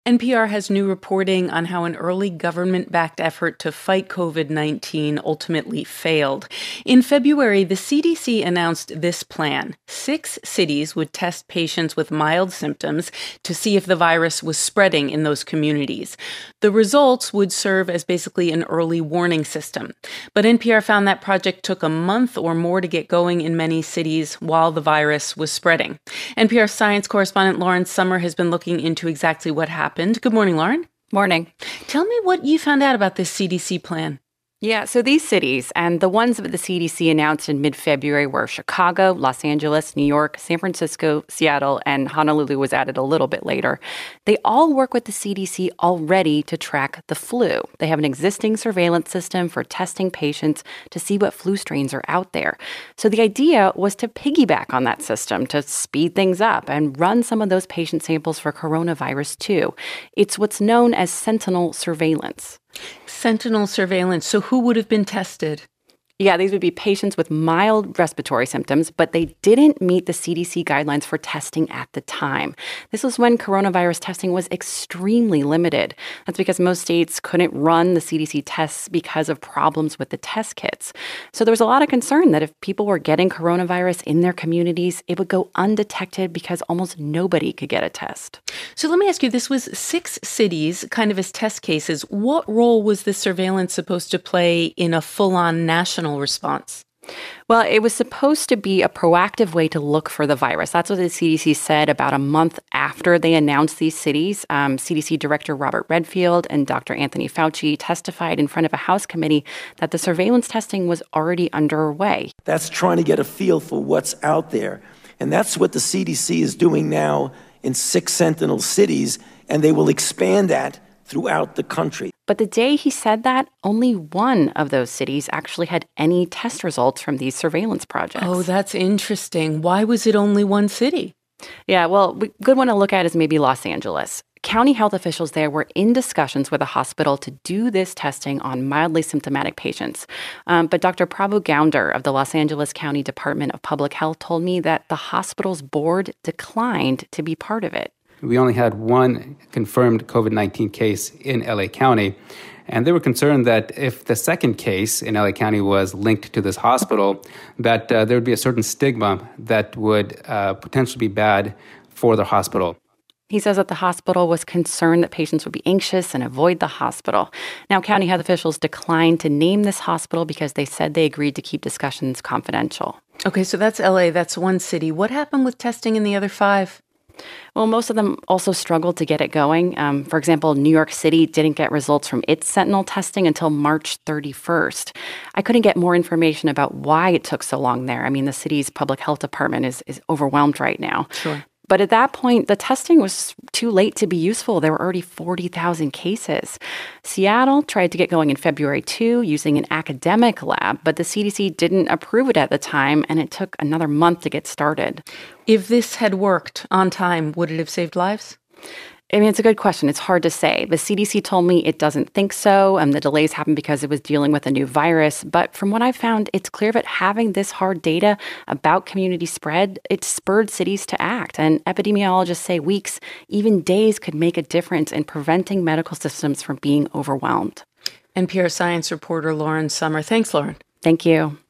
NPR has new reporting on how an early government-backed effort to fight COVID-19 ultimately failed. In February, the CDC announced this plan. 6 cities would test patients with mild symptoms to see if the virus was spreading in those communities. The results would serve as basically an early warning system. But NPR found that project took a month or more to get going in many cities while the virus was spreading. NPR science correspondent Lauren Sommer has been looking into exactly what happened. Good morning, Lauren. Morning. Tell me what you found out about this CDC plan. Yeah, so these cities and the ones that the CDC announced in mid-February were Chicago, Los Angeles, New York, San Francisco, Seattle, and Honolulu was added a little bit later. They all work with the CDC already to track the flu. They have an existing surveillance system for testing patients to see what flu strains are out there. So the idea was to piggyback on that system to speed things up and run some of those patient samples for coronavirus too. It's what's known as sentinel surveillance. Sentinel surveillance. So who would have been tested? Yeah, these would be patients with mild respiratory symptoms, but they didn't meet the CDC guidelines for testing at the time. This was when coronavirus testing was extremely limited. That's because most states couldn't run the CDC tests because of problems with the test kits. So there was a lot of concern that if people were getting coronavirus in their communities, it would go undetected because almost nobody could get a test. So let me ask you, this was 6 cities kind of as test cases. What role was this surveillance supposed to play in a full-on national response? Well, it was supposed to be a proactive way to look for the virus. That's what the CDC said about a month after they announced these cities. CDC Director Robert Redfield and Dr. Anthony Fauci testified in front of a House committee that the surveillance testing was already underway. That's trying to get a feel for what's out there. And that's what the CDC is doing now in 6 sentinel cities, and they will expand that throughout the country. But the day he said that, only one of those cities actually had any test results from these surveillance projects. Oh, that's interesting. Why was it only one city? Yeah, well, a good one to look at is maybe Los Angeles. County health officials there were in discussions with a hospital to do this testing on mildly symptomatic patients. But Dr. Prabhu Gounder of the Los Angeles County Department of Public Health told me that the hospital's board declined to be part of it. We only had one confirmed COVID-19 case in LA County, and they were concerned that if the second case in LA County was linked to this hospital, that there would be a certain stigma that would potentially be bad for the hospital. He says that the hospital was concerned that patients would be anxious and avoid the hospital. Now, county health officials declined to name this hospital because they said they agreed to keep discussions confidential. Okay, so that's LA. That's one city. What happened with testing in the other 5? Well, most of them also struggled to get it going. For example, New York City didn't get results from its sentinel testing until March 31st. I couldn't get more information about why it took so long there. I mean, the city's public health department is overwhelmed right now. Sure. But at that point, the testing was too late to be useful. There were already 40,000 cases. Seattle tried to get going in February, too, using an academic lab, but the CDC didn't approve it at the time, and it took another month to get started. If this had worked on time, would it have saved lives? I mean, it's a good question. It's hard to say. The CDC told me it doesn't think so, and the delays happened because it was dealing with a new virus. But from what I found, it's clear that having this hard data about community spread, it spurred cities to act. And epidemiologists say weeks, even days, could make a difference in preventing medical systems from being overwhelmed. NPR science reporter Lauren Sommer. Thanks, Lauren. Thank you.